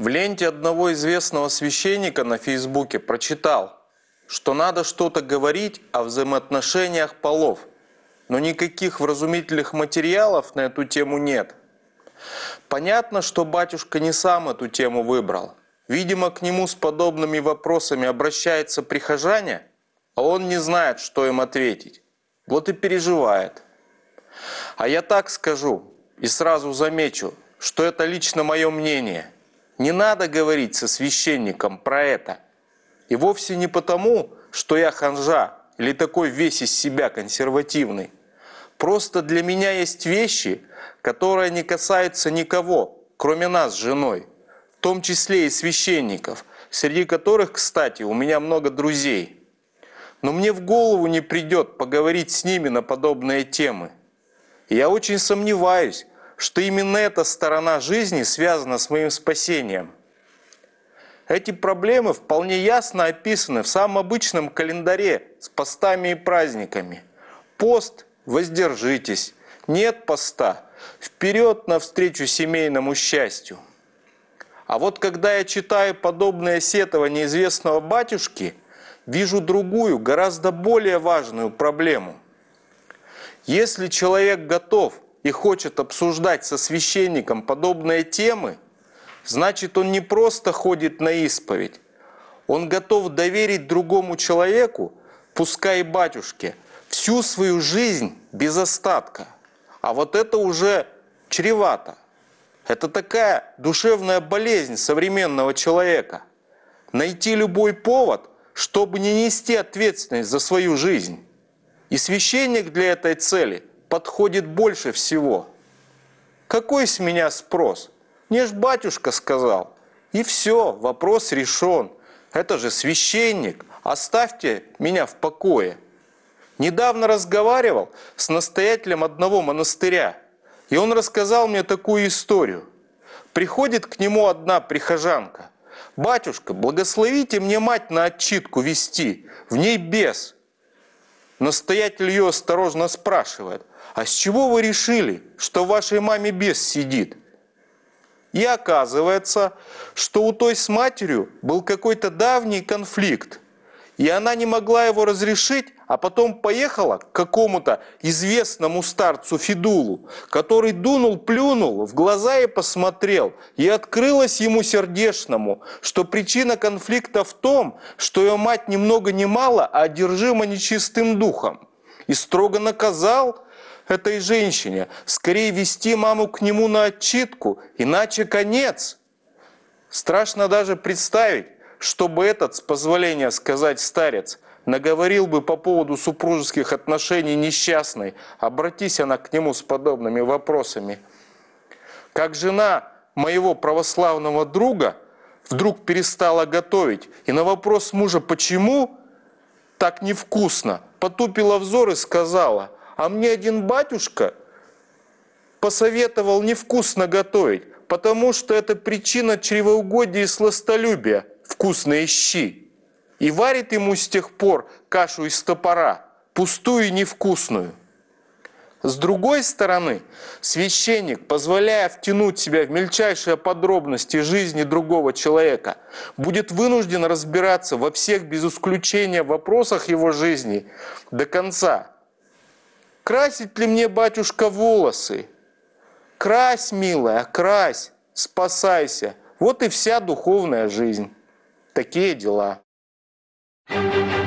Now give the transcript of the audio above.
ленте одного известного священника на Фейсбуке прочитал, что надо что-то говорить о взаимоотношениях полов, но никаких вразумительных материалов на эту тему нет. Понятно, что батюшка не сам эту тему выбрал. Видимо, к нему с подобными вопросами обращаются прихожане, а он не знает, что им ответить. Вот и переживает. А я так скажу и сразу замечу, что это лично мое мнение. Не надо говорить со священником про это. И вовсе не потому, что я ханжа или такой весь из себя консервативный. Просто для меня есть вещи, которые не касаются никого, кроме нас с женой, в том числе и священников, среди которых, кстати, у меня много друзей. Но мне в голову не придет поговорить с ними на подобные темы. И я очень сомневаюсь, что именно эта сторона жизни связана с моим спасением. Эти проблемы вполне ясно описаны в самом обычном календаре с постами и праздниками. Пост – воздержитесь, нет поста – вперед навстречу семейному счастью. А вот когда я читаю подобное сетование известного батюшки, вижу другую, гораздо более важную проблему. Если человек готов и хочет обсуждать со священником подобные темы, значит, он не просто ходит на исповедь, он готов доверить другому человеку, пускай и батюшке, всю свою жизнь без остатка. А вот это уже чревато. Это такая душевная болезнь современного человека. Найти любой повод, чтобы не нести ответственность за свою жизнь. И священник для этой цели подходит больше всего. Какой с меня спрос? Мне ж батюшка сказал. И все, вопрос решен. Это же священник, оставьте меня в покое. Недавно разговаривал с настоятелем одного монастыря, и он рассказал мне такую историю. Приходит к нему одна прихожанка. «Батюшка, благословите мне мать на отчитку вести, в ней бес». Настоятель ее осторожно спрашивает: «А с чего вы решили, что в вашей маме бес сидит?» И оказывается, что у той с матерью был какой-то давний конфликт, и она не могла его разрешить, а потом поехала к какому-то известному старцу Федулу, который дунул, плюнул, в глаза и посмотрел, и открылось ему сердечному, что причина конфликта в том, что ее мать ни много ни мало, а одержима нечистым духом, и строго наказал этой женщине скорее вести маму к нему на отчитку, иначе конец. Страшно даже представить, чтобы этот, с позволения сказать, старец наговорил бы по поводу супружеских отношений несчастной, обратись она к нему с подобными вопросами. Как жена моего православного друга вдруг перестала готовить, и на вопрос мужа «почему так невкусно?» потупила взор и сказала: «А мне один батюшка посоветовал невкусно готовить, потому что это причина чревоугодия и сластолюбия, вкусные щи». И варит ему с тех пор кашу из топора, пустую и невкусную. С другой стороны, священник, позволяя втянуть себя в мельчайшие подробности жизни другого человека, будет вынужден разбираться во всех без исключения вопросах его жизни до конца. «Красить ли мне, батюшка, волосы?» «Крась, милая, крась, спасайся». Вот и вся духовная жизнь. Такие дела.